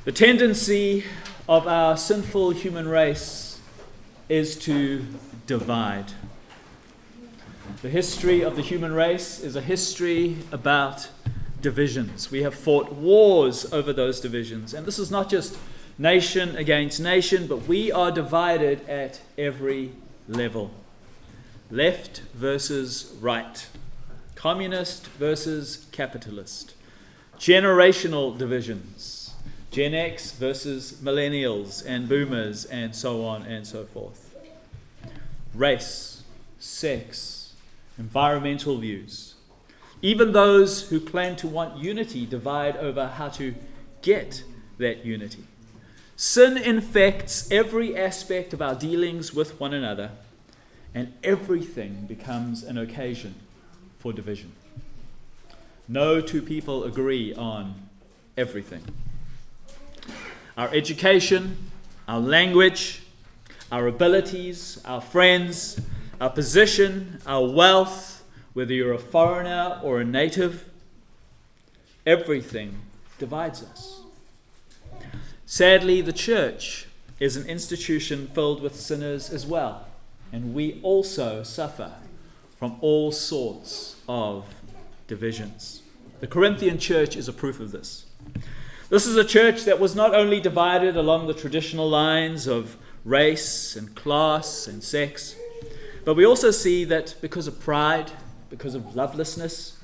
The tendency of our sinful human race is to divide. The history of the human race is a history about divisions. We have fought wars over those divisions. And this is not just nation against nation, but we are divided at every level. Left versus right. Communist versus capitalist. Generational divisions. Gen X versus millennials and boomers and so on and so forth. Race, sex, environmental views. Even those who claim to want unity divide over how to get that unity. Sin infects every aspect of our dealings with one another, and everything becomes an occasion for division. No two people agree on everything. Our education, our language, our abilities, our friends, our position, our wealth, whether you're a foreigner or a native, everything divides us. Sadly, the church is an institution filled with sinners as well, and we also suffer from all sorts of divisions. The Corinthian church is a proof of this. This is a church that was not only divided along the traditional lines of race and class and sex, but we also see that because of pride, because of lovelessness,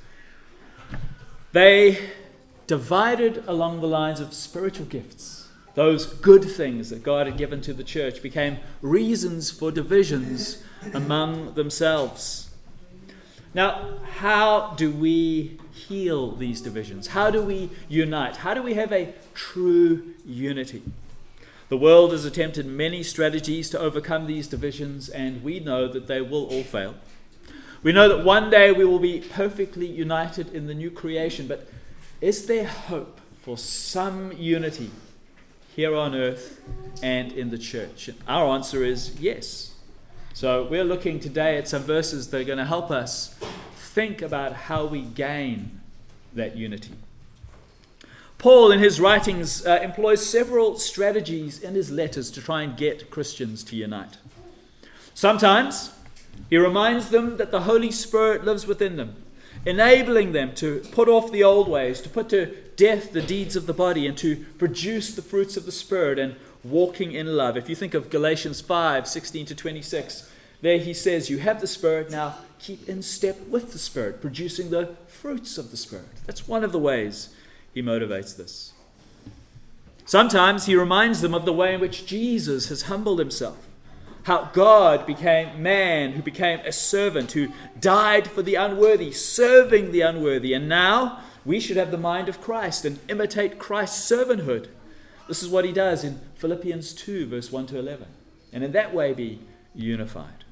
they divided along the lines of spiritual gifts. Those good things that God had given to the church became reasons for divisions among themselves. Now, how do we heal these divisions? How do we unite? How do we have a true unity? The world has attempted many strategies to overcome these divisions, and we know that they will all fail. We know that one day we will be perfectly united in the new creation, but is there hope for some unity here on earth and in the church? And our answer is yes. So we're looking today at some verses that are going to help us think about how we gain that unity. Paul, in his writings, employs several strategies in his letters to try and get Christians to unite. Sometimes he reminds them that the Holy Spirit lives within them, enabling them to put off the old ways, to put to death the deeds of the body, and to produce the fruits of the Spirit and walking in love. If you think of Galatians 5:16-26, there he says, you have the Spirit, now keep in step with the Spirit, producing the fruits of the Spirit. That's one of the ways he motivates this. Sometimes he reminds them of the way in which Jesus has humbled himself, how God became man, who became a servant, who died for the unworthy, serving the unworthy, and now we should have the mind of Christ and imitate Christ's servanthood. This is what he does in Philippians 2, verse 1-11, and in that way be unified.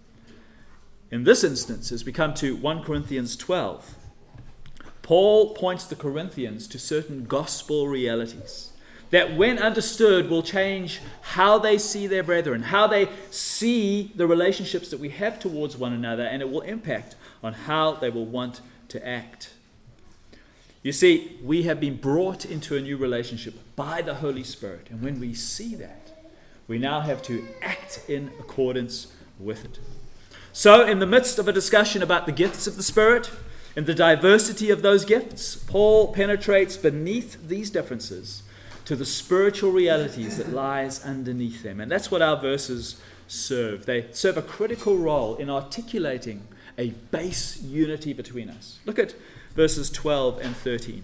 In this instance, as we come to 1 Corinthians 12, Paul points the Corinthians to certain gospel realities that, when understood, will change how they see their brethren, how they see the relationships that we have towards one another, and it will impact on how they will want to act. You see, we have been brought into a new relationship by the Holy Spirit, and when we see that, we now have to act in accordance with it. So, in the midst of a discussion about the gifts of the Spirit and the diversity of those gifts, Paul penetrates beneath these differences to the spiritual realities that lies underneath them. And that's what our verses serve. They serve a critical role in articulating a base unity between us. Look at verses 12 and 13.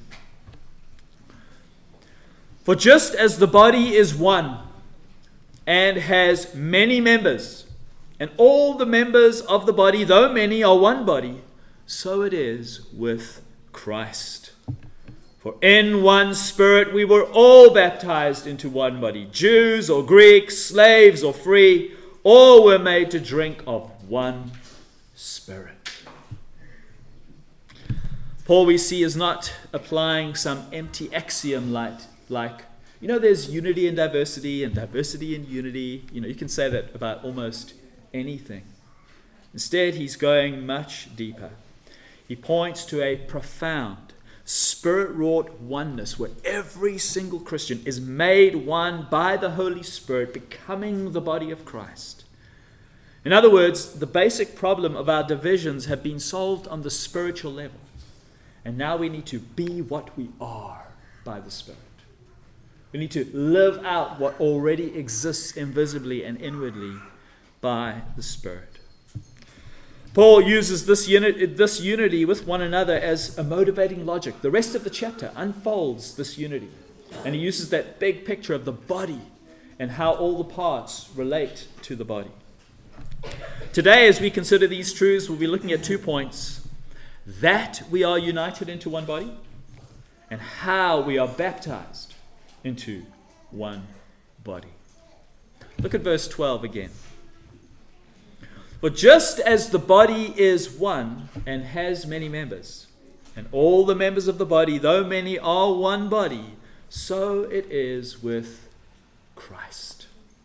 For just as the body is one and has many members, and all the members of the body, though many, are one body, so it is with Christ. For in one Spirit we were all baptized into one body, Jews or Greeks, slaves or free, all were made to drink of one Spirit. Paul, we see, is not applying some empty axiom like, there's unity and diversity in unity. You can say that about almost anything. Instead, he's going much deeper. He points to a profound Spirit-wrought oneness, where every single Christian is made one by the Holy Spirit, becoming the body of Christ. In other words, the basic problem of our divisions have been solved on the spiritual level. And now we need to be what we are by the Spirit. We need to live out what already exists invisibly and inwardly by the Spirit. Paul uses this unity with one another as a motivating logic. The rest of the chapter unfolds this unity. And he uses that big picture of the body and how all the parts relate to the body. Today, as we consider these truths, we'll be looking at 2 points. That we are united into one body, and how we are baptized into one body. Look at verse 12 again. For just as the body is one and has many members, and all the members of the body, though many, are one body, so it is with Christ.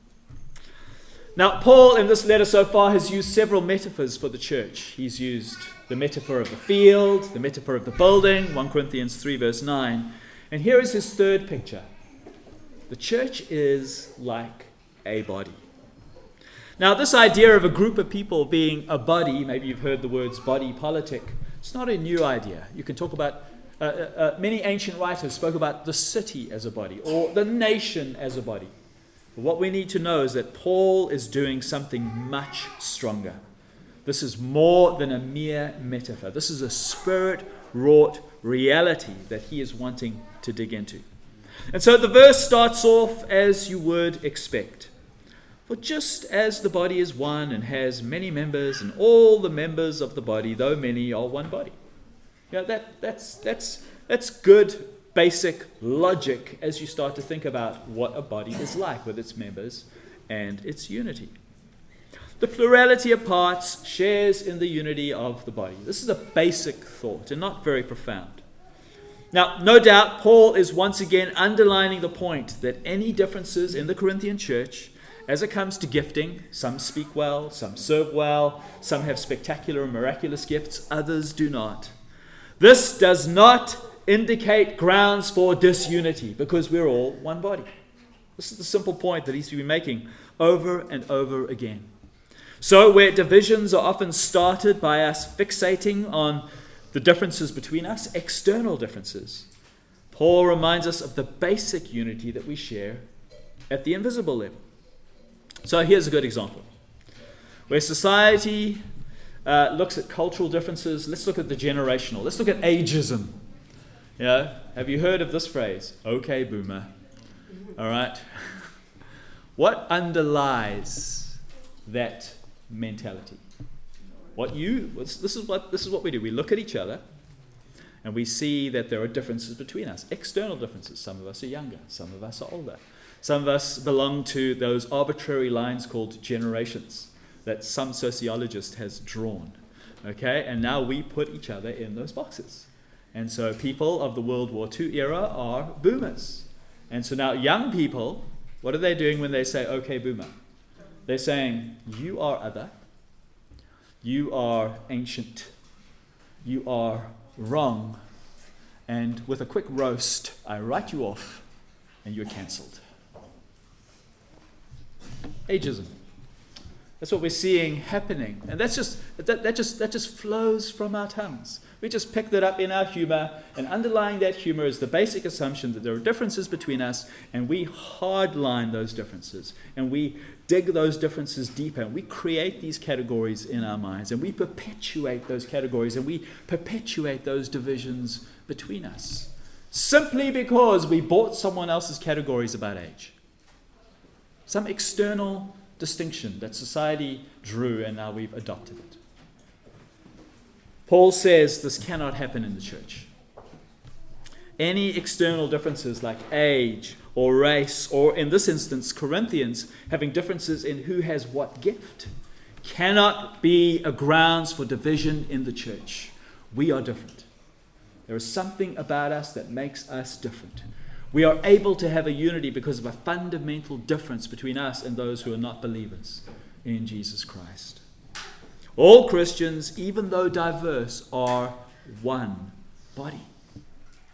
Now, Paul in this letter so far has used several metaphors for the church. He's used the metaphor of the field, the metaphor of the building, 1 Corinthians 3 verse 9. And here is his third picture. The church is like a body. Now, this idea of a group of people being a body, maybe you've heard the words body politic, it's not a new idea. You can talk about, many ancient writers spoke about the city as a body, or the nation as a body. But what we need to know is that Paul is doing something much stronger. This is more than a mere metaphor. This is a spirit-wrought reality that he is wanting to dig into. And so the verse starts off as you would expect. For just as the body is one and has many members, and all the members of the body, though many, are one body. You know, that's good basic logic as you start to think about what a body is like with its members and its unity. The plurality of parts shares in the unity of the body. This is a basic thought and not very profound. Now, no doubt, Paul is once again underlining the point that any differences in the Corinthian church, as it comes to gifting, some speak well, some serve well, some have spectacular and miraculous gifts, others do not. This does not indicate grounds for disunity, because we're all one body. This is the simple point that he's been making over and over again. So where divisions are often started by us fixating on the differences between us, external differences, Paul reminds us of the basic unity that we share at the invisible level. So here's a good example. Where society looks at cultural differences, let's look at the generational. Let's look at ageism. You know, have you heard of this phrase? Okay, boomer. All right. What underlies that mentality? This is what we do. We look at each other and we see that there are differences between us, external differences. Some of us are younger, some of us are older. Some of us belong to those arbitrary lines called generations that some sociologist has drawn. Okay, and now we put each other in those boxes. And so people of the World War II era are boomers. And so now young people, what are they doing when they say, okay, boomer? They're saying, you are other, you are ancient, you are wrong, and with a quick roast, I write you off, and you're cancelled. Ageism. That's what we're seeing happening, and that just flows from our tongues. We just pick that up in our humor, and underlying that humor is the basic assumption that there are differences between us, and we hardline those differences, and we dig those differences deeper, and we create these categories in our minds, and we perpetuate those categories, and we perpetuate those divisions between us, simply because we bought someone else's categories about age. Some external distinction that society drew, and now we've adopted it. Paul says this cannot happen in the church. Any external differences like age or race, or in this instance, Corinthians having differences in who has what gift, cannot be a grounds for division in the church. We are different. There is something about us that makes us different. We are able to have a unity because of a fundamental difference between us and those who are not believers in Jesus Christ. All Christians, even though diverse, are one body.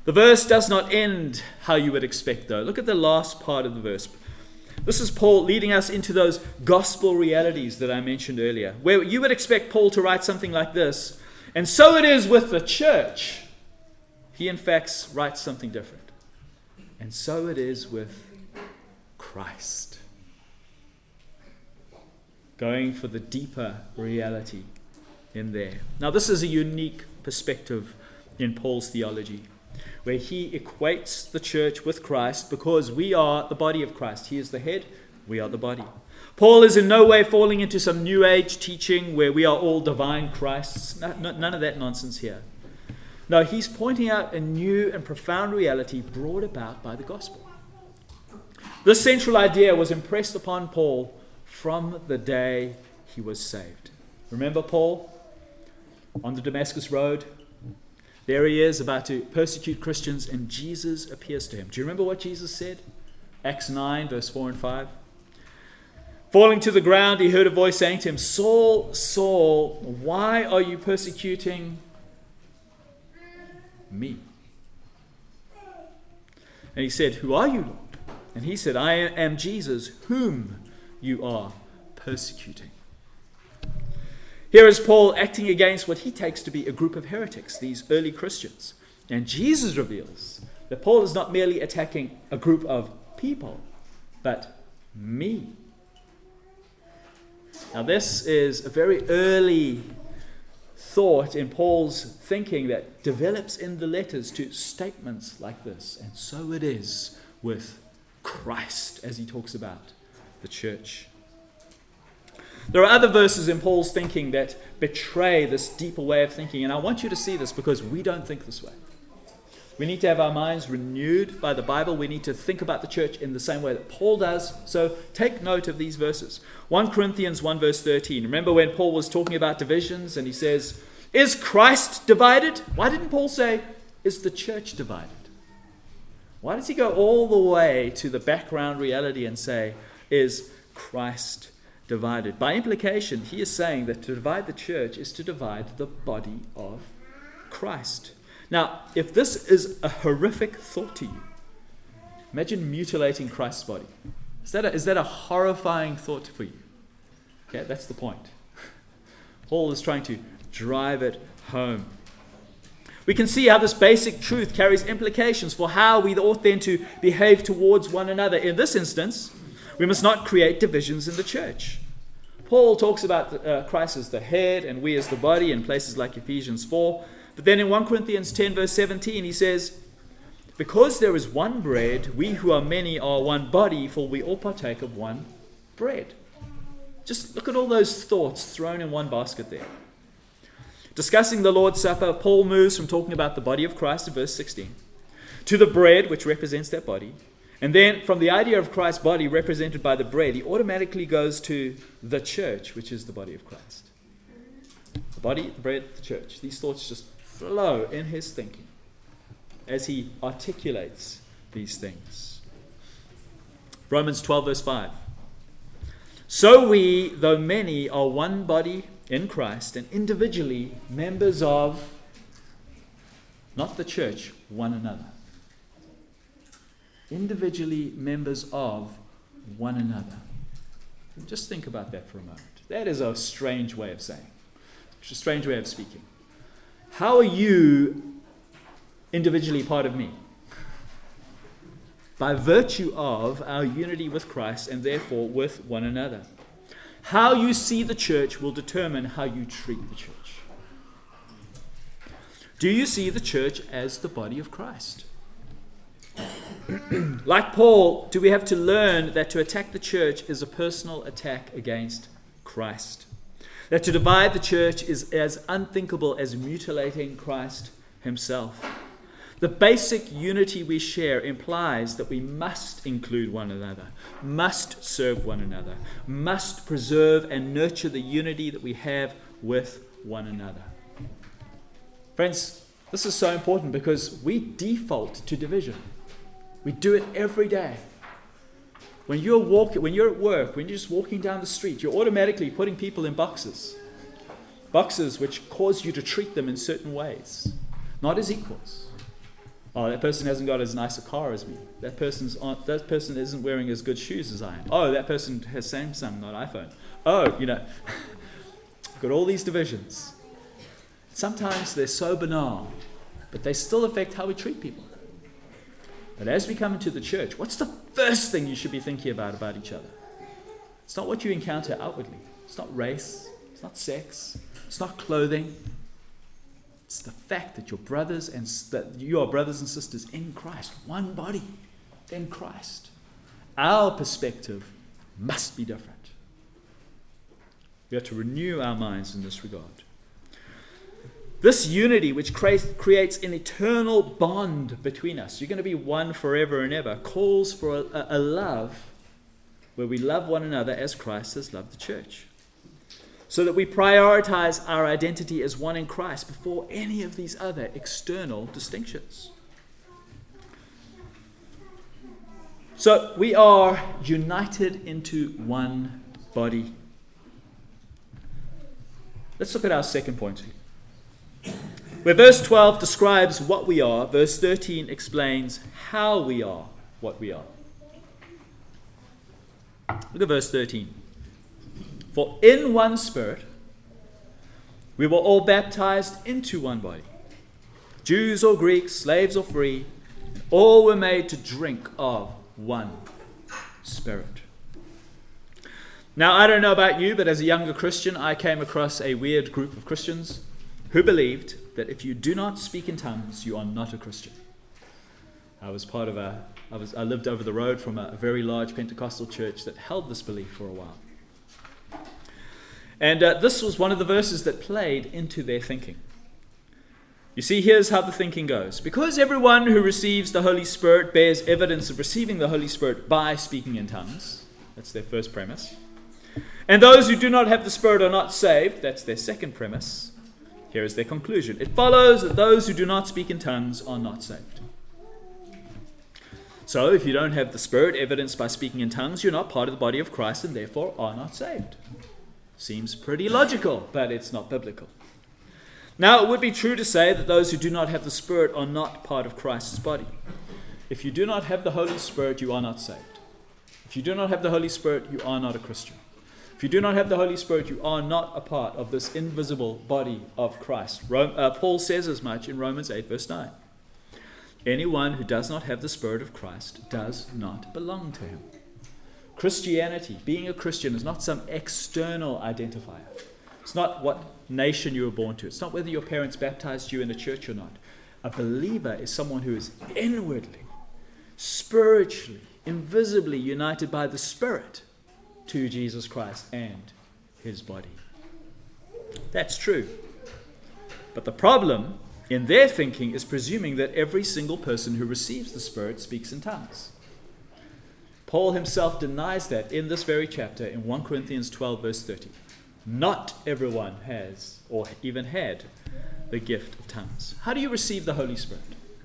The verse does not end how you would expect, though. Look at the last part of the verse. This is Paul leading us into those gospel realities that I mentioned earlier, where you would expect Paul to write something like this. And so it is with the church. He, in fact, writes something different. And so it is with Christ. Going for the deeper reality in there. Now, this is a unique perspective in Paul's theology, where he equates the church with Christ because we are the body of Christ. He is the head, we are the body. Paul is in no way falling into some New Age teaching where we are all divine Christs. None of that nonsense here. No, he's pointing out a new and profound reality brought about by the gospel. This central idea was impressed upon Paul from the day he was saved. Remember Paul on the Damascus Road? There he is about to persecute Christians, and Jesus appears to him. Do you remember what Jesus said? Acts 9, verse 4 and 5. Falling to the ground, he heard a voice saying to him, Saul, Saul, why are you persecuting me? And he said, who are you, Lord? And he said, I am Jesus, whom you are persecuting. Here is Paul acting against what he takes to be a group of heretics, these early Christians. And Jesus reveals that Paul is not merely attacking a group of people, but me. Now this is a very early thought in Paul's thinking that develops in the letters to statements like this. And so it is with Christ as he talks about the church. There are other verses in Paul's thinking that betray this deeper way of thinking, and I want you to see this because we don't think this way. We need to have our minds renewed by the Bible. We need to think about the church in the same way that Paul does. So take note of these verses. 1 Corinthians 1 verse 13. Remember when Paul was talking about divisions and he says, is Christ divided? Why didn't Paul say, is the church divided? Why does he go all the way to the background reality and say, is Christ divided? By implication, he is saying that to divide the church is to divide the body of Christ. Now, if this is a horrific thought to you, imagine mutilating Christ's body. Is that a horrifying thought for you? Okay, that's the point. Paul is trying to drive it home. We can see how this basic truth carries implications for how we ought then to behave towards one another. In this instance, we must not create divisions in the church. Paul talks about Christ as the head and we as the body in places like Ephesians 4. But then in 1 Corinthians 10 verse 17 he says, because there is one bread, we who are many are one body, for we all partake of one bread. Just look at all those thoughts thrown in one basket there. Discussing the Lord's Supper, Paul moves from talking about the body of Christ in verse 16 to the bread, which represents that body. And then from the idea of Christ's body represented by the bread, he automatically goes to the church, which is the body of Christ. The body, the bread, the church. These thoughts just flow in his thinking as he articulates these things. Romans 12 verse 5. So we, though many, are one body in Christ and individually members of, not the church, one another. Individually members of one another. Just think about that for a moment. That is a strange way of saying. It's a strange way of speaking. How are you individually part of me? By virtue of our unity with Christ and therefore with one another. How you see the church will determine how you treat the church. Do you see the church as the body of Christ? Like Paul, do we have to learn that to attack the church is a personal attack against Christ? That to divide the church is as unthinkable as mutilating Christ himself. The basic unity we share implies that we must include one another, must serve one another, must preserve and nurture the unity that we have with one another. Friends, this is so important because we default to division. We do it every day. When you're at work, when you're just walking down the street, you're automatically putting people in boxes. Boxes which cause you to treat them in certain ways, not as equals. Oh, that person hasn't got as nice a car as me. That person isn't wearing as good shoes as I am. Oh, that person has Samsung, not iPhone. Oh, got all these divisions. Sometimes they're so banal, but they still affect how we treat people. But as we come into the church, what's the first thing you should be thinking about each other? It's not what you encounter outwardly. It's not race. It's not sex. It's not clothing. It's the fact that you are brothers and sisters in Christ, one body in Christ. Our perspective must be different. We have to renew our minds in this regard. This unity, which creates an eternal bond between us, you're going to be one forever and ever, calls for a love where we love one another as Christ has loved the church. So that we prioritize our identity as one in Christ before any of these other external distinctions. So we are united into one body. Let's look at our second point. Where verse 12 describes what we are, verse 13 explains how we are what we are. Look at verse 13. For in one Spirit we were all baptized into one body, Jews or Greeks, slaves or free, and all were made to drink of one Spirit. Now, I don't know about you, but as a younger Christian, I came across a weird group of Christians who believed that if you do not speak in tongues, you are not a Christian. I lived over the road from a very large Pentecostal church that held this belief for a while. And this was one of the verses that played into their thinking. You see, here's how the thinking goes. Because everyone who receives the Holy Spirit bears evidence of receiving the Holy Spirit by speaking in tongues. That's their first premise. And those who do not have the Spirit are not saved. That's their second premise. Here is their conclusion. It follows that those who do not speak in tongues are not saved. So, if you don't have the Spirit evidenced by speaking in tongues, you're not part of the body of Christ and therefore are not saved. Seems pretty logical, but it's not biblical. Now, it would be true to say that those who do not have the Spirit are not part of Christ's body. If you do not have the Holy Spirit, you are not saved. If you do not have the Holy Spirit, you are not a Christian. If you do not have the Holy Spirit, you are not a part of this invisible body of Christ. Paul says as much in Romans 8, verse 9. Anyone who does not have the Spirit of Christ does not belong to him. Christianity, being a Christian, is not some external identifier. It's not what nation you were born to. It's not whether your parents baptized you in a church or not. A believer is someone who is inwardly, spiritually, invisibly united by the Spirit to Jesus Christ and his body. That's true. But the problem in their thinking is presuming that every single person who receives the Spirit speaks in tongues. Paul himself denies that in this very chapter in 1 Corinthians 12 verse 30. Not everyone has or even had the gift of tongues. How do you receive the Holy Spirit?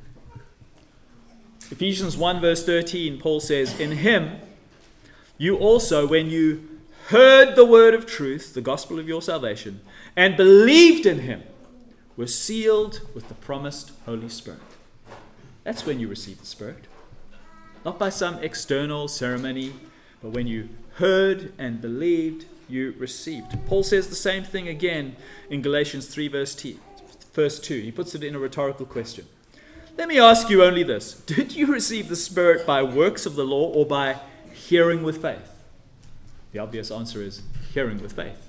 Ephesians 1 verse 13, Paul says, in him you also, when you heard the word of truth, the gospel of your salvation, and believed in him, were sealed with the promised Holy Spirit. That's when you receive the Spirit. Not by some external ceremony, but when you heard and believed, you received. Paul says the same thing again in Galatians 3 verse 2. He puts it in a rhetorical question. Let me ask you only this. Did you receive the Spirit by works of the law or by hearing with faith? The obvious answer is hearing with faith.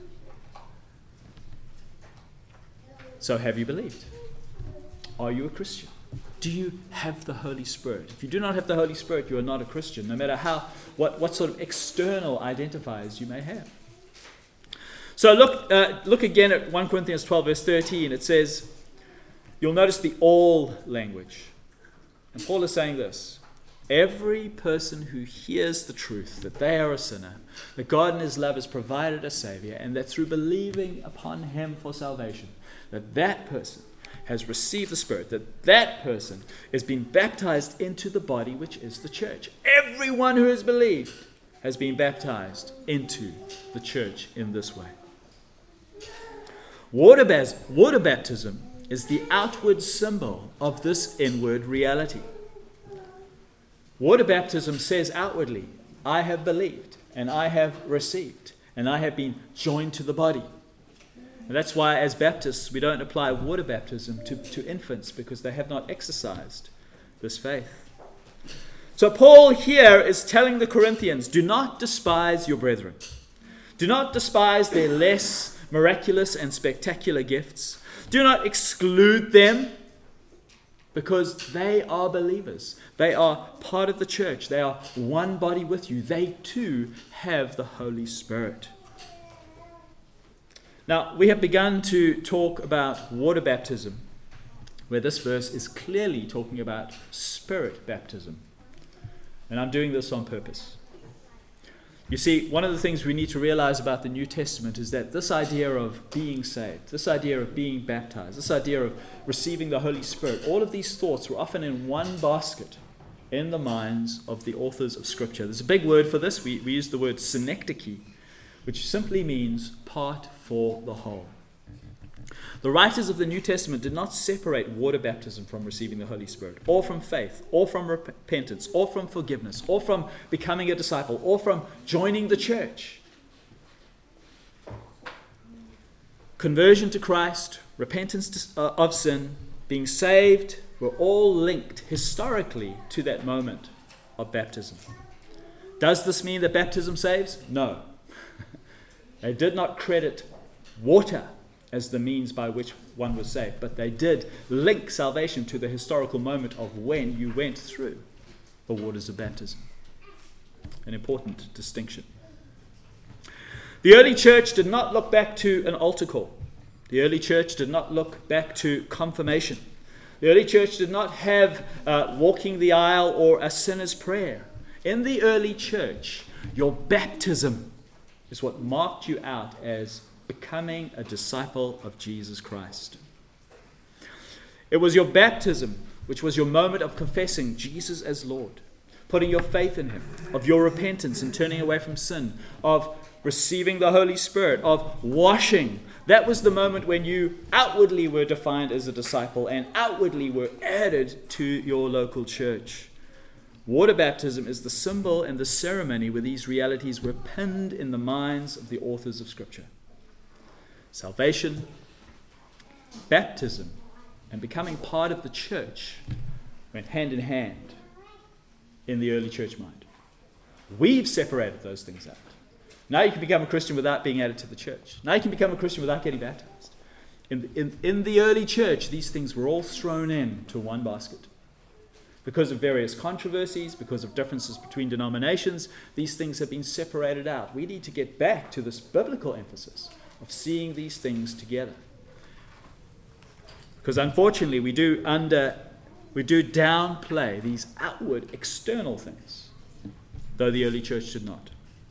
So have you believed? Are you a Christian? Do you have the Holy Spirit? If you do not have the Holy Spirit, you are not a Christian, no matter what sort of external identifiers you may have. So look again at 1 Corinthians 12 verse 13. It says, you'll notice the all language. And Paul is saying this. Every person who hears the truth that they are a sinner, that God in his love has provided a Savior, and that through believing upon him for salvation, that person has received the Spirit, that person has been baptized into the body which is the church. Everyone who has believed has been baptized into the church in this way. Water baptism is the outward symbol of this inward reality. Water baptism says outwardly, I have believed, and I have received, and I have been joined to the body. And that's why as Baptists we don't apply water baptism to infants, because they have not exercised this faith. So Paul here is telling the Corinthians, do not despise your brethren. Do not despise their less miraculous and spectacular gifts. Do not exclude them, because they are believers. They are part of the church. They are one body with you. They too have the Holy Spirit. Now, we have begun to talk about water baptism, where this verse is clearly talking about spirit baptism. And I'm doing this on purpose. You see, one of the things we need to realize about the New Testament is that this idea of being saved, this idea of being baptized, this idea of receiving the Holy Spirit, all of these thoughts were often in one basket in the minds of the authors of Scripture. There's a big word for this. We use the word synecdoche, which simply means part for the whole. The writers of the New Testament did not separate water baptism from receiving the Holy Spirit, or from faith, or from repentance, or from forgiveness, or from becoming a disciple, or from joining the church. Conversion to Christ, repentance of sin, being saved, were all linked historically to that moment of baptism. Does this mean that baptism saves? No. They did not credit water as the means by which one was saved, but they did link salvation to the historical moment of when you went through the waters of baptism. An important distinction. The early church did not look back to an altar call. The early church did not look back to confirmation. The early church did not have walking the aisle or a sinner's prayer. In the early church, your baptism is what marked you out as becoming a disciple of Jesus Christ. It was your baptism, which was your moment of confessing Jesus as Lord, putting your faith in Him, of your repentance and turning away from sin, of receiving the Holy Spirit, of washing. That was the moment when you outwardly were defined as a disciple and outwardly were added to your local church. Water baptism is the symbol and the ceremony where these realities were pinned in the minds of the authors of Scripture. Salvation, baptism, and becoming part of the church went hand in hand in the early church mind. We've separated those things out. Now you can become a Christian without being added to the church. Now you can become a Christian without getting baptized. In the early church, these things were all thrown into one basket. Because of various controversies, because of differences between denominations, these things have been separated out. We need to get back to this biblical emphasis of seeing these things together. Because unfortunately we do downplay these outward, external things, though the early church did not.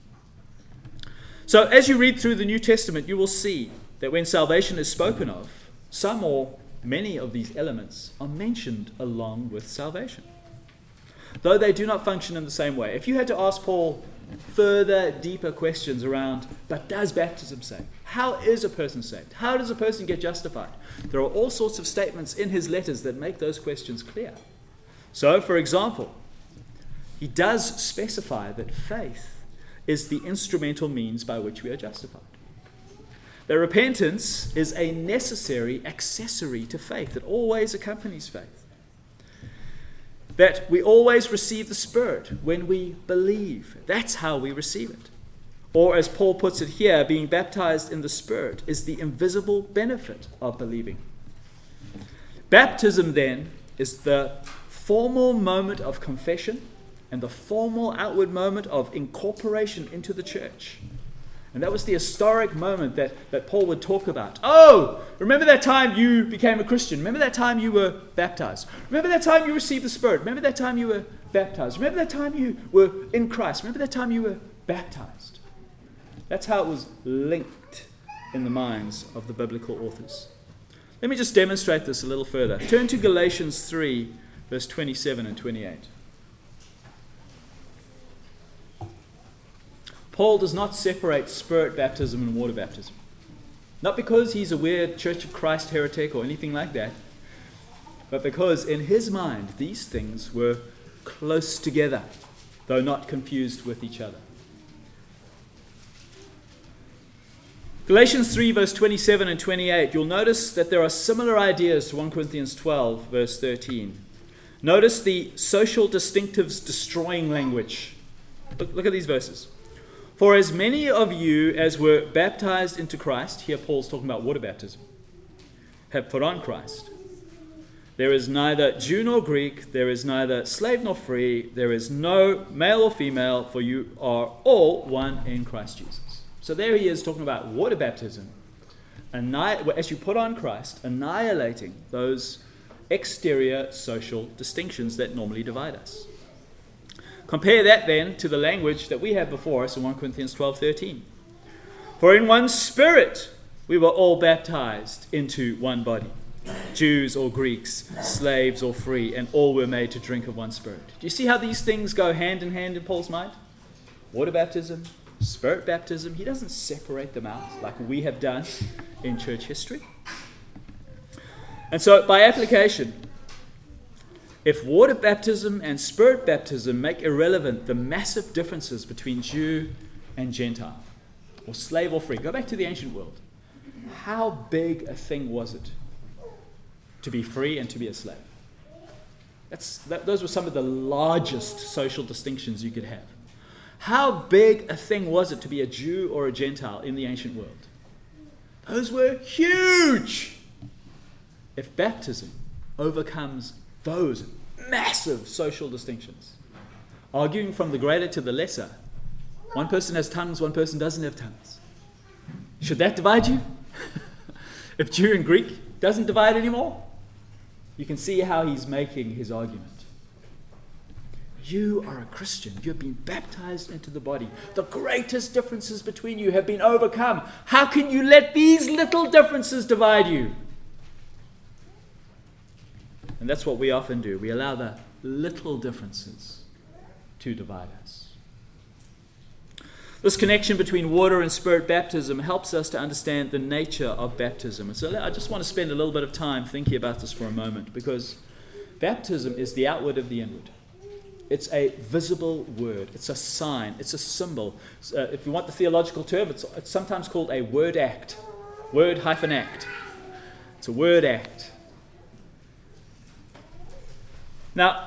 So as you read through the New Testament, you will see that when salvation is spoken of, some or many of these elements are mentioned along with salvation, though they do not function in the same way. If you had to ask Paul further, deeper questions around, but does baptism save? How is a person saved? How does a person get justified? There are all sorts of statements in his letters that make those questions clear. So, for example, he does specify that faith is the instrumental means by which we are justified. That repentance is a necessary accessory to faith that always accompanies faith. That we always receive the Spirit when we believe. That's how we receive it. Or as Paul puts it here, being baptized in the Spirit is the invisible benefit of believing. Baptism then is the formal moment of confession and the formal outward moment of incorporation into the church. And that was the historic moment that Paul would talk about. Oh, remember that time you became a Christian. Remember that time you were baptized. Remember that time you received the Spirit. Remember that time you were baptized. Remember that time you were in Christ. Remember that time you were baptized. That's how it was linked in the minds of the biblical authors. Let me just demonstrate this a little further. Turn to Galatians 3, verse 27 and 28. Paul does not separate spirit baptism and water baptism. Not because he's a weird Church of Christ heretic or anything like that, but because in his mind these things were close together, though not confused with each other. Galatians 3 verse 27 and 28, you'll notice that there are similar ideas to 1 Corinthians 12 verse 13. Notice the social distinctives destroying language. Look at these verses. For as many of you as were baptized into Christ, here Paul's talking about water baptism, have put on Christ. There is neither Jew nor Greek, there is neither slave nor free, there is no male or female, for you are all one in Christ Jesus. So there he is talking about water baptism, as you put on Christ, annihilating those exterior social distinctions that normally divide us. Compare that then to the language that we have before us in 1 Corinthians 12:13. For in one Spirit we were all baptized into one body, Jews or Greeks, slaves or free, and all were made to drink of one Spirit. Do you see how these things go hand in hand in Paul's mind? Water baptism, Spirit baptism. He doesn't separate them out like we have done in church history. And so by application, if water baptism and Spirit baptism make irrelevant the massive differences between Jew and Gentile, or slave or free, go back to the ancient world. How big a thing was it to be free and to be a slave? Those were some of the largest social distinctions you could have. How big a thing was it to be a Jew or a Gentile in the ancient world? Those were huge. If baptism overcomes those massive social distinctions, arguing from the greater to the lesser, one person has tongues, one person doesn't have tongues. Should that divide you? If Jew and Greek doesn't divide anymore, you can see how he's making his argument. You are a Christian. You have been baptized into the body. The greatest differences between you have been overcome. How can you let these little differences divide you? And that's what we often do. We allow the little differences to divide us. This connection between water and Spirit baptism helps us to understand the nature of baptism. And so I just want to spend a little bit of time thinking about this for a moment, because baptism is the outward of the inward. It's a visible word. It's a sign. It's a symbol. If you want the theological term, it's sometimes called a word act. Word-act. It's a word act. Now,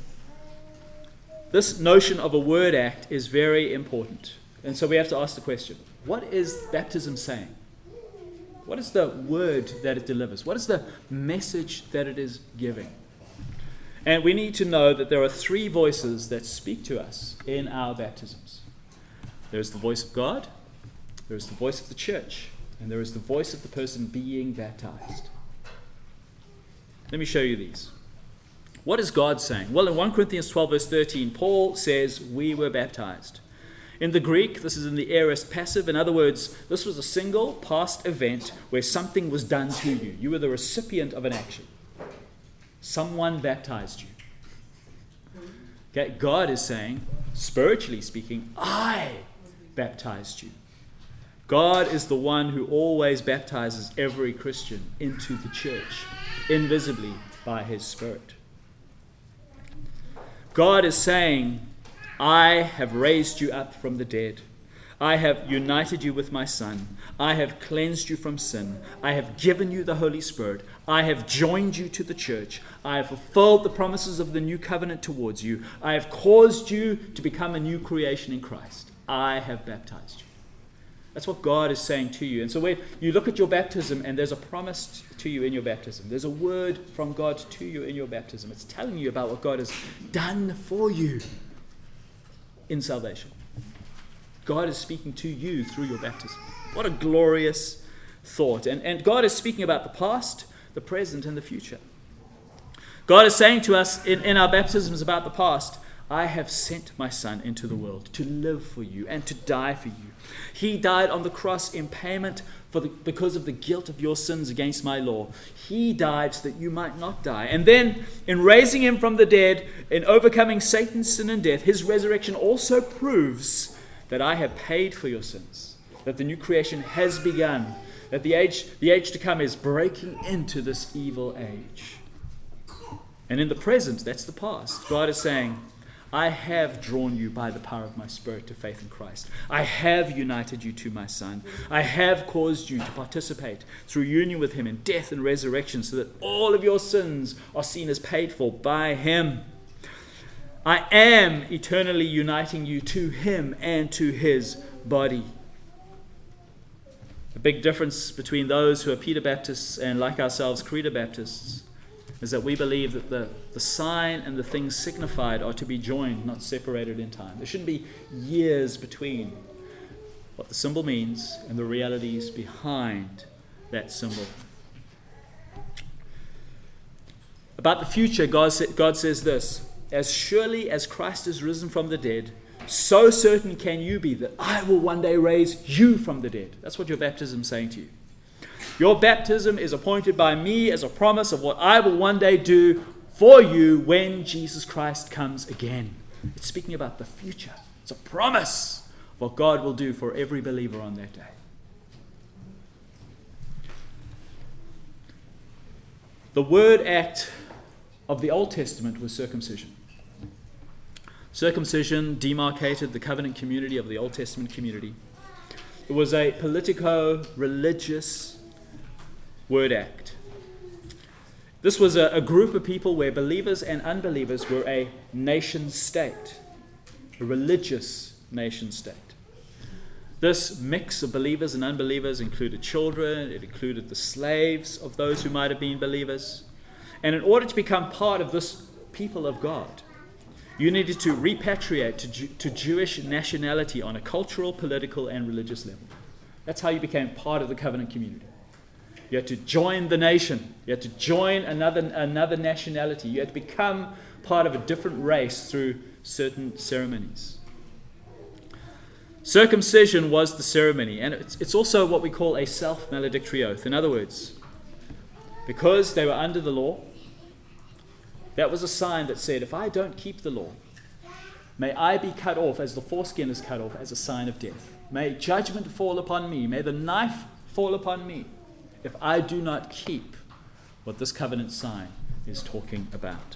this notion of a word act is very important. And so we have to ask the question, what is baptism saying? What is the word that it delivers? What is the message that it is giving? And we need to know that there are three voices that speak to us in our baptisms. There's the voice of God, there's the voice of the church, and there is the voice of the person being baptized. Let me show you these. What is God saying? Well, in 1 Corinthians 12 verse 13, Paul says, we were baptized. In the Greek, this is in the aorist passive. In other words, this was a single past event where something was done to you. You were the recipient of an action. Someone baptized you. Okay, God is saying, spiritually speaking, I baptized you. God is the one who always baptizes every Christian into the church, invisibly by his Spirit. God is saying, I have raised you up from the dead. I have united you with my Son. I have cleansed you from sin. I have given you the Holy Spirit. I have joined you to the church. I have fulfilled the promises of the new covenant towards you. I have caused you to become a new creation in Christ. I have baptized you. That's what God is saying to you. And so when you look at your baptism and there's a promise to you in your baptism, there's a word from God to you in your baptism. It's telling you about what God has done for you in salvation. God is speaking to you through your baptism. What a glorious thought. And God is speaking about the past, the present, and the future. God is saying to us in our baptisms about the past, I have sent my Son into the world to live for you and to die for you. He died on the cross in payment because of the guilt of your sins against my law. He died so that you might not die. And then in raising him from the dead, in overcoming Satan's sin and death, his resurrection also proves that I have paid for your sins, that the new creation has begun, that the age to come is breaking into this evil age. And in the present, that's the past, God is saying, I have drawn you by the power of my Spirit to faith in Christ. I have united you to my Son. I have caused you to participate through union with him in death and resurrection, so that all of your sins are seen as paid for by him. I am eternally uniting you to him and to his body. The big difference between those who are Peter Baptists and, like ourselves, Credo Baptists, is that we believe that the sign and the things signified are to be joined, not separated in time. There shouldn't be years between what the symbol means and the realities behind that symbol. About the future, God says this: as surely as Christ is risen from the dead, so certain can you be that I will one day raise you from the dead. That's what your baptism is saying to you. Your baptism is appointed by me as a promise of what I will one day do for you when Jesus Christ comes again. It's speaking about the future. It's a promise of what God will do for every believer on that day. The word act of the Old Testament was circumcision. Circumcision demarcated the covenant community of the Old Testament community. It was a politico-religious word act. This was a group of people where believers and unbelievers were a nation state, a religious nation state. This mix of believers and unbelievers included children, it included the slaves of those who might have been believers. And in order to become part of this people of God, you needed to repatriate to Jewish nationality on a cultural, political, and religious level. That's how you became part of the covenant community. You had to join the nation. You had to join another nationality. You had to become part of a different race through certain ceremonies. Circumcision was the ceremony, and it's also what we call a self-maledictory oath. In other words, because they were under the law, that was a sign that said, if I don't keep the law, may I be cut off as the foreskin is cut off as a sign of death. May judgment fall upon me. May the knife fall upon me if I do not keep what this covenant sign is talking about.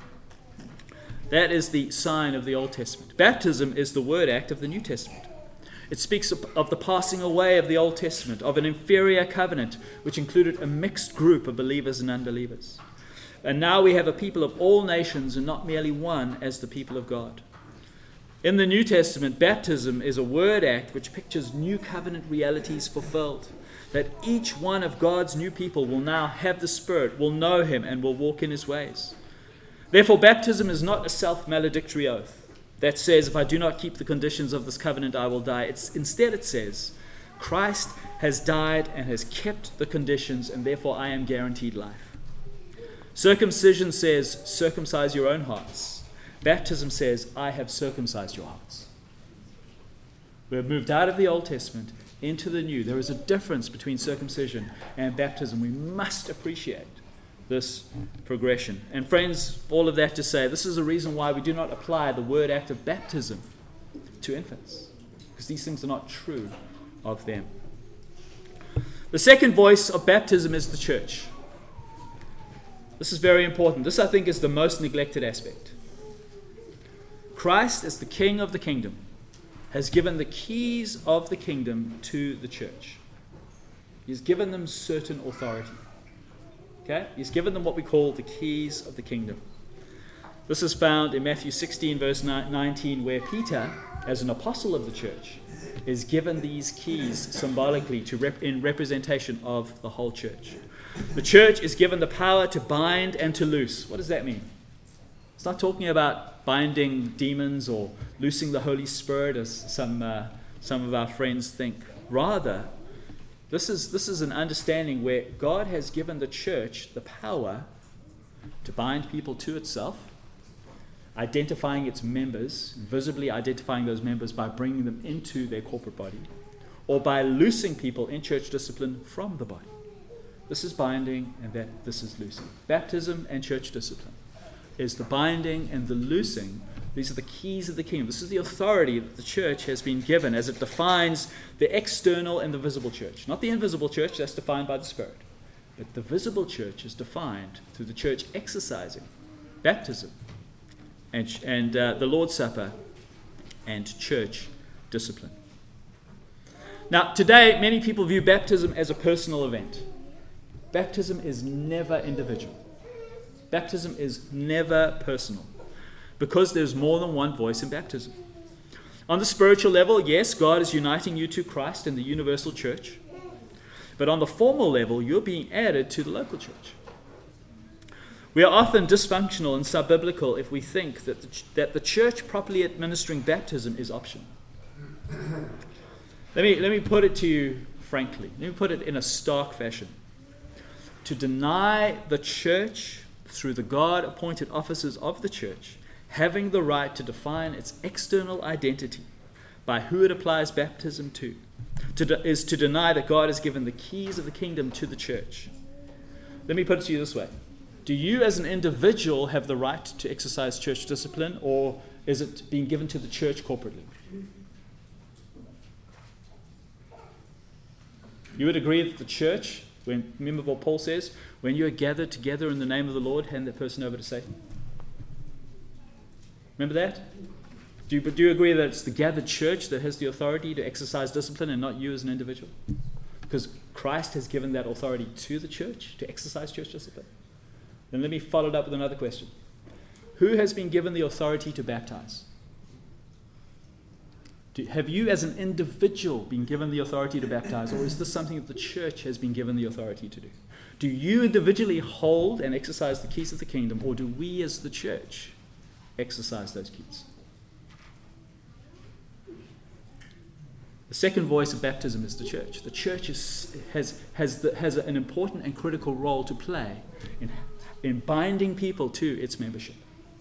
That is the sign of the Old Testament. Baptism is the word act of the New Testament. It speaks of the passing away of the Old Testament, of an inferior covenant which included a mixed group of believers and unbelievers. And now we have a people of all nations and not merely one as the people of God. In the New Testament, baptism is a word act which pictures new covenant realities fulfilled. That each one of God's new people will now have the Spirit, will know him, and will walk in his ways. Therefore, baptism is not a self-maledictory oath that says, if I do not keep the conditions of this covenant, I will die. Instead, it says, Christ has died and has kept the conditions, and therefore I am guaranteed life. Circumcision says, circumcise your own hearts. Baptism says, I have circumcised your hearts. We have moved out of the Old Testament into the New. There is a difference between circumcision and baptism. We must appreciate this progression. And friends, all of that to say, this is the reason why we do not apply the word act of baptism to infants, because these things are not true of them. The second voice of baptism is the church. This is very important. This, I think, is the most neglected aspect. Christ, as the King of the kingdom, has given the keys of the kingdom to the church. He's given them certain authority. Okay? He's given them what we call the keys of the kingdom. This is found in Matthew 16, verse 19, where Peter, as an apostle of the church, is given these keys symbolically in representation of the whole church. The church is given the power to bind and to loose. What does that mean? It's not talking about binding demons or loosing the Holy Spirit, as some of our friends think. Rather, this is an understanding where God has given the church the power to bind people to itself, identifying its members, visibly identifying those members by bringing them into their corporate body, or by loosing people in church discipline from the body. This is binding, and this is loosing. Baptism and church discipline. is the binding and the loosing. These are the keys of the kingdom. This is the authority that the church has been given as it defines the external and the visible church. Not the invisible church, that's defined by the Spirit. But the visible church is defined through the church exercising baptism and the Lord's Supper and church discipline. Now, today, many people view baptism as a personal event. Baptism is never individual. Baptism is never personal, because there's more than one voice in baptism. On the spiritual level, yes, God is uniting you to Christ in the universal church. But on the formal level, you're being added to the local church. We are often dysfunctional and sub-biblical if we think that the church properly administering baptism is optional. Let me put it to you frankly. Let me put it in a stark fashion. To deny the church, through the God-appointed officers of the church, having the right to define its external identity by who it applies baptism to, is to deny that God has given the keys of the kingdom to the church. Let me put it to you this way. Do you as an individual have the right to exercise church discipline, or is it being given to the church corporately? You would agree that the church, remember what Paul says, when you are gathered together in the name of the Lord, hand that person over to Satan. Remember that? Do you agree that it's the gathered church that has the authority to exercise discipline and not you as an individual? Because Christ has given that authority to the church to exercise church discipline. Then let me follow it up with another question. Who has been given the authority to baptize? Have you as an individual been given the authority to baptize, or is this something that the church has been given the authority to do? Do you individually hold and exercise the keys of the kingdom, or do we as the church exercise those keys? The second voice of baptism is the church. The church has an important and critical role to play in binding people to its membership.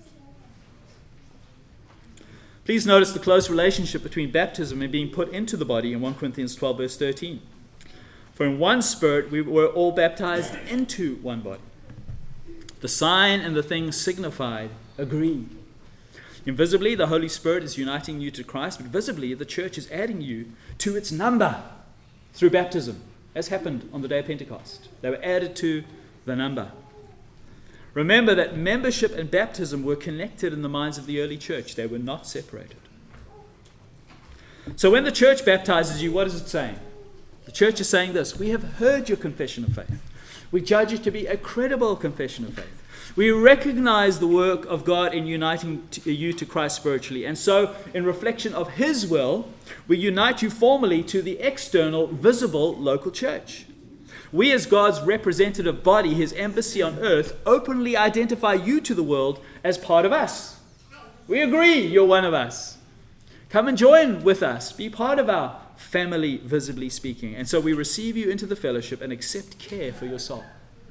Please notice the close relationship between baptism and being put into the body in 1 Corinthians 12, verse 13. For in one Spirit we were all baptized into one body. The sign and the thing signified agree. Invisibly, the Holy Spirit is uniting you to Christ, but visibly, the church is adding you to its number through baptism, as happened on the day of Pentecost. They were added to the number. Remember that membership and baptism were connected in the minds of the early church. They were not separated. So when the church baptizes you, what is it saying? The church is saying this: we have heard your confession of faith. We judge it to be a credible confession of faith. We recognize the work of God in uniting you to Christ spiritually. And so, in reflection of His will, we unite you formally to the external, visible, local church. We, as God's representative body, His embassy on earth, openly identify you to the world as part of us. We agree you're one of us. Come and join with us. Be part of our family, visibly speaking. And so we receive you into the fellowship and accept care for your soul.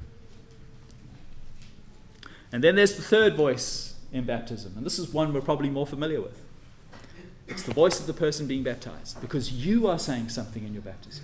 And then there's the third voice in baptism. And this is one we're probably more familiar with. It's the voice of the person being baptized, because you are saying something in your baptism.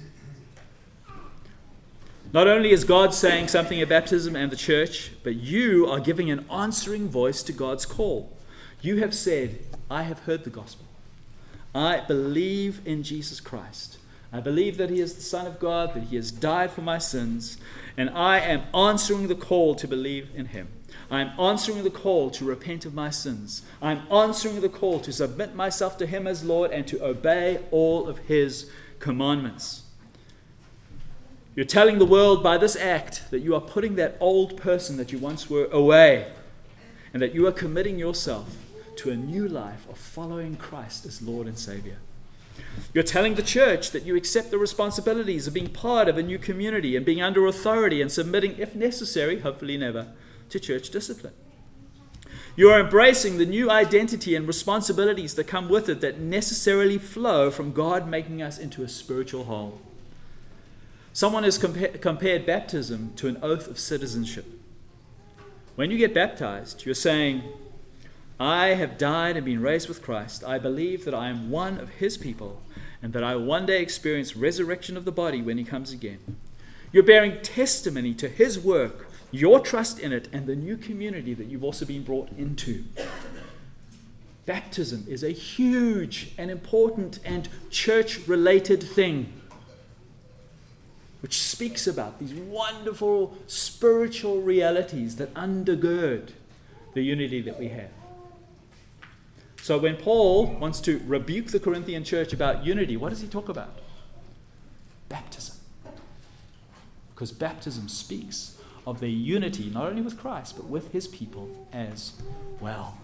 Not only is God saying something at baptism and the church, but you are giving an answering voice to God's call. You have said, I have heard the gospel. I believe in Jesus Christ. I believe that He is the Son of God, that He has died for my sins, and I am answering the call to believe in Him. I am answering the call to repent of my sins. I am answering the call to submit myself to Him as Lord and to obey all of His commandments. You're telling the world by this act that you are putting that old person that you once were away, and that you are committing yourself to a new life of following Christ as Lord and Savior. You're telling the church that you accept the responsibilities of being part of a new community and being under authority and submitting, if necessary, hopefully never, to church discipline. You are embracing the new identity and responsibilities that come with it, that necessarily flow from God making us into a spiritual whole. Someone has compared baptism to an oath of citizenship. When you get baptized, you're saying, I have died and been raised with Christ. I believe that I am one of His people and that I will one day experience resurrection of the body when He comes again. You're bearing testimony to His work your trust in it and the new community that you've also been brought into. Baptism is a huge and important and church-related thing, which speaks about these wonderful spiritual realities that undergird the unity that we have. So when Paul wants to rebuke the Corinthian church about unity, what does he talk about? Baptism. Because baptism speaks of their unity, not only with Christ, but with his people as well.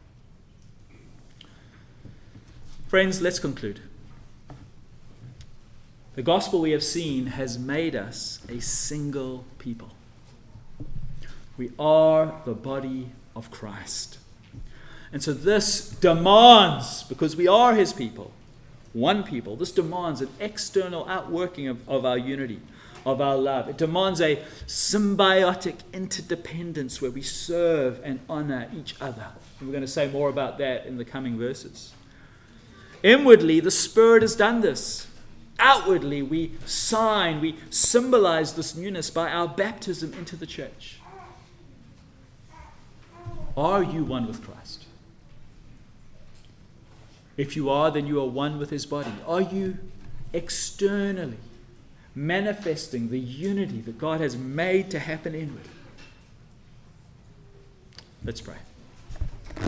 Friends, let's conclude. The gospel we have seen has made us a single people. We are the body of Christ. And so this demands, because we are his people, one people, this demands an external outworking of our unity, of our love. It demands a symbiotic interdependence where we serve and honor each other. And we're going to say more about that in the coming verses. Inwardly, the Spirit has done this. Outwardly, we symbolize this newness by our baptism into the church. Are you one with Christ? If you are, then you are one with his body. Are you externally manifesting the unity that God has made to happen inward? Let's pray.